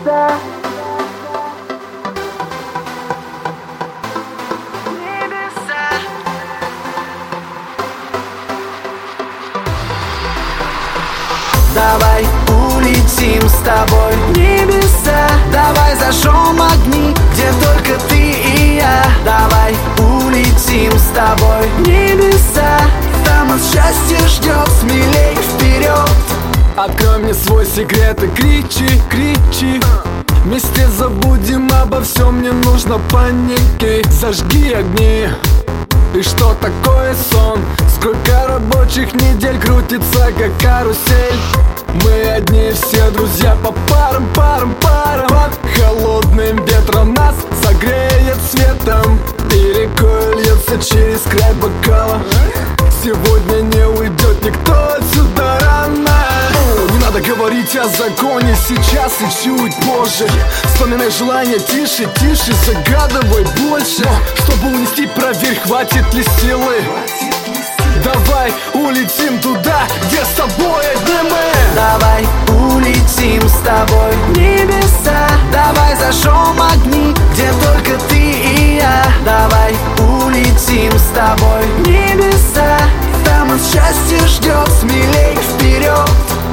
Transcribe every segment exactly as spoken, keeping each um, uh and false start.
Небеса. Давай улетим с тобой в небеса. Давай зажжем огни, где только ты и я. Давай улетим с тобой в небеса. Там нас счастье ждет, смелей вперед. Открой мне свой секрет и кричи, кричи. Вместе забудем обо всем, не нужно паники. Зажги огни. И что такое сон? Сколько рабочих недель крутится, как карусель. Мы одни, все друзья по парам, парам, парам. Под холодным ветром нас согреет светом, и рекой льется через край бокала. Сегодня не уйдет никто отсюда рано. Не надо говорить о законе сейчас и чуть позже. Вспоминай желание тише, тише, загадывай больше. Чтобы унести, проверь, хватит ли силы. Давай улетим туда, где с тобой одни мы. Давай улетим с тобой в небеса. Давай зажжем огни, где только ты и я. Давай улетим с тобой в небеса. Там нас счастье ждет, смелей вперед.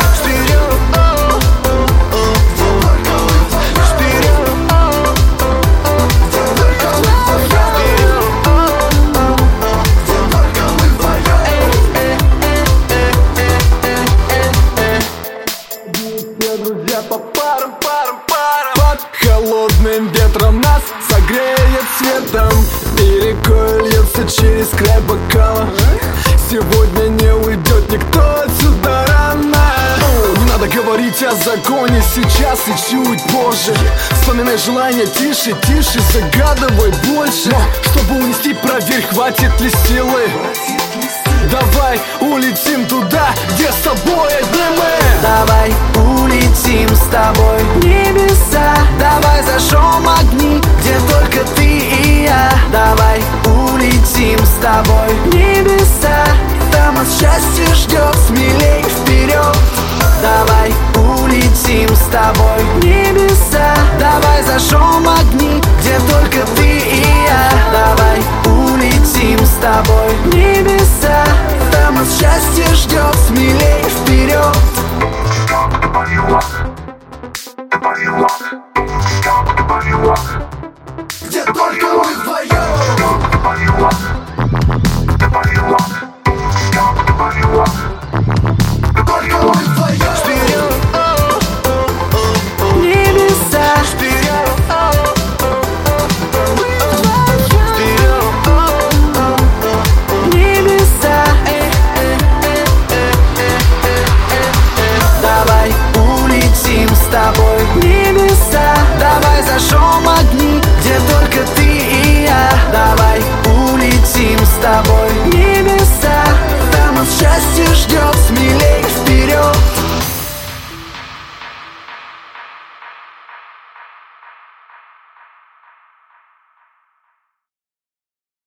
По парам, парам, парам. Под холодным ветром нас согреет светом, и рекой льется через край бокала. Сегодня не уйдет никто отсюда рано. Не надо говорить о законе сейчас и чуть позже. Вспоминай желание тише, тише, загадывай больше. Чтобы унести, проверь, хватит ли силы. Давай улетим туда, где с тобой одни мы. Давай улетим с тобой в небеса. Давай зажжем огни, где только ты и я. Давай улетим с тобой в небеса. Там нас счастье ждет, смелей вперед. Давай улетим с тобой в небеса. Давай зажжем огни, где только ты и я. Давай улетим с тобой в небеса. Там нас счастье ждет, смелей вперед.